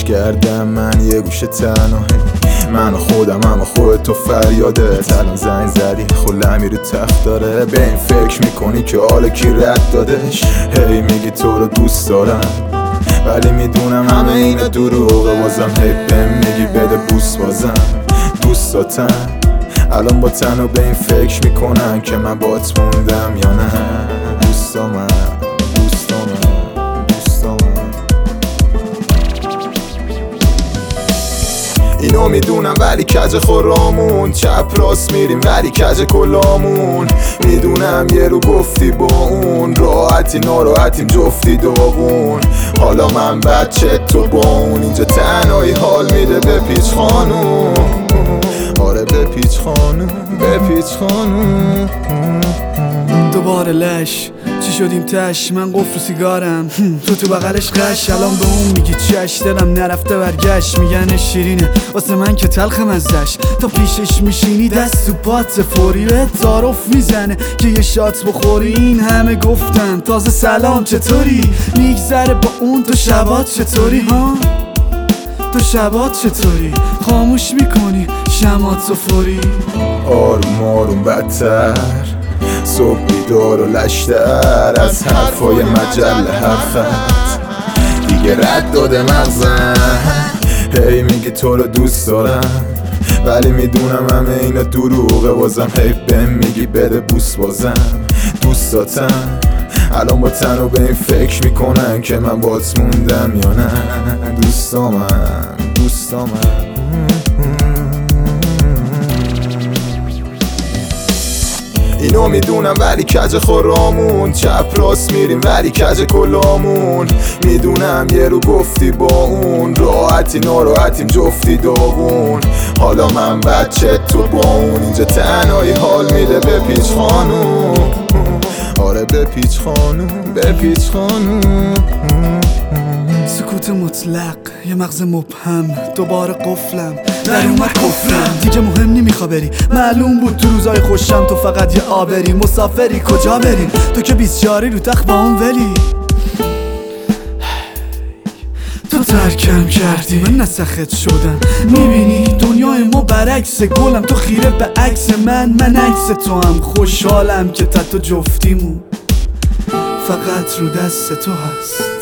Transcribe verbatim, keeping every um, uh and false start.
کردم من یه گوشه تنهایی، من و خودم اما خودت تو فریاده. الان زنگ زدی خلم میره تخت داره، به این فکر میکنی که حالا کی رد دادش. هی میگی تو رو دوست دارم ولی میدونم همه اینا دروغه، بازم هی بهم میگی بده بوس، بازم دوستاتم الان با تنها به این فکر میکنن که من بات موندم یا نه. دوستا من دوستا من دوستا من اینو میدونم ولی کج خورامون، چپ راست میریم ولی کج کلامون. میدونم یه رو گفتی با اون راحتی ناراحتیم جفتی داغون. حالا من بچه تو با اون اینجا تنهایی حال میده به پیچ خانوم. آره به پیچ خانوم به پیچ خانوم. دوباره لش چی شدیم تش، من قفل و سیگارم تو تو بغلش قش. الان به اون میگی چش، دلم نرفته برگشت. میگن شیرینه واسه من که تلخم ازش. تا پیشش میشینی دست تو پات فوری به تعارف میزنه که یه شات بخوری. این همه گفتن تازه سلام چطوری، میگذره با اون تو شبات چطوری ها، تو شبات چطوری، خاموش میکنی شمات و فوری. آروم آروم بدتر صبح بیدار و لشتر از حرفای مجله هر خط دیگه رد داده مغزم. هی میگی تو رو دوست دارم ولی میدونم همه اینا دروغه، بازم هی بهم میگی بده بوس، بازم دوستاتم الان با تنها به این فکر میکنن که من بات موندم یا نه. دوستا من دوستا من اینو میدونم ولی کج خورامون، چپ راست میریم ولی کج کلامون. میدونم یه رو گفتی با اون راحتی ناراحتیم جفتی داغون. حالا من بچه تو با اون اینجا تنهایی حال میده به پیچ خانوم. آره به پیچ خانوم به پیچ خانوم. سکوت مطلق یه مغز مبهم، دوباره قفلم در اومد کفرم. دیگه مهم نمیخوا بری، معلوم بود تو روزای خوشم تو فقط یه آبری. مسافری کجا بریم تو که بیسیاری رو تخت با اون ولی تو ترکم کردی من نسخت شدم. میبینی دنیای ما برعکس گلم، تو خیره به عکس من من عکس تو هم. خوشحالم که تحت جفتیمون فقط رو دست تو هست.